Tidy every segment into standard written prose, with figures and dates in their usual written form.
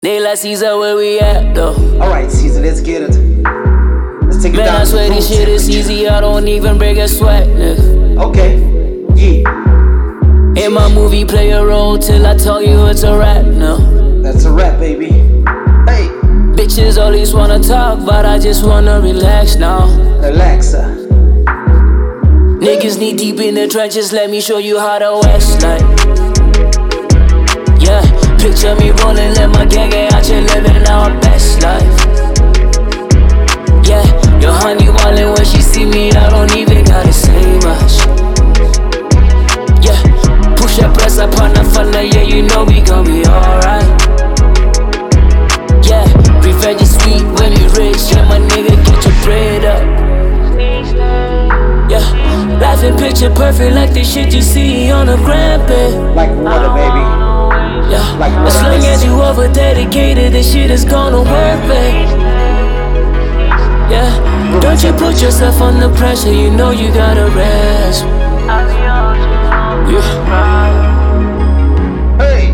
Nayla Caesar, where we at though? Alright, Caesar, let's get it. Let's take it Man, down. I swear this shit is easy, I don't even break a sweat, nigga. Okay, yeah. In my movie, play a role till I tell you it's a rap now. That's a rap, baby. Hey, bitches always wanna talk, but I just wanna relax now. Relaxa. Niggas knee deep in the trenches, let me show you how to west like. Yeah, picture me rolling, let my gang get out here living our best life. Yeah, your honey wildin' when she see me, I don't even gotta say much. Yeah, push that press upon the funnel, yeah, you know we gon' be alright. Yeah, revenge is sweet when you rich, yeah, my nigga, get your bread up. Yeah, laughing picture perfect like the shit you see on a gram, babe. Like water, baby. Yeah, like as long as you over dedicated, this shit is gonna work, babe. Yeah, don't you put yourself under pressure, you know you gotta rest. Yeah. Hey.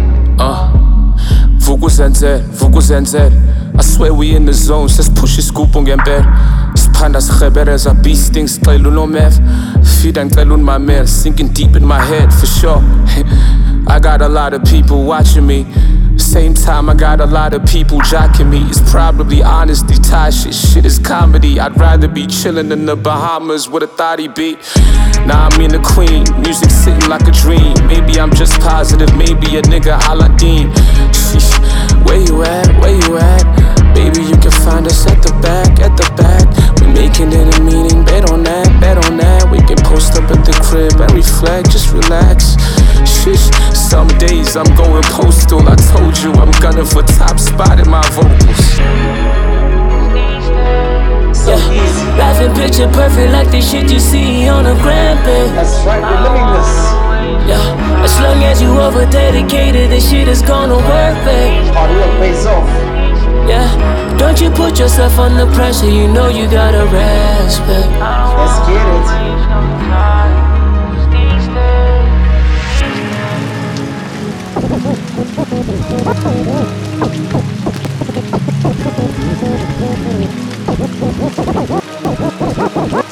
Vukuzenzele. I swear we in the zone, let's push it, scoop on get bed. Sipanda sgebereza, beast things, clear no meth. Feed and clear my mare, sinking deep in my head for sure. I got a lot of people watching me. Same time I got a lot of people jocking me. It's probably honesty, tie shit is comedy. I'd rather be chillin' in the Bahamas with a thotty beat. Now I'm in the queen, music sitting like a dream. Maybe I'm just positive, maybe a nigga Aladdin. Sheesh, where you at, where you at? Baby, you can find us at the back. We making it a meeting, bet on that. We can post up at the crib and reflect, just relax. Sheesh, some days I'm going postal. I told you I'm gunning for top spot in my vocals. So easy. Laughing picture perfect like the shit you see on a gram, babe. That's right, we're living this. Yeah, as long as you over dedicated, this shit is gonna work, babe. Hard work pays off. Yeah, don't you put yourself under pressure, you know you gotta rest, babe. Let's get it.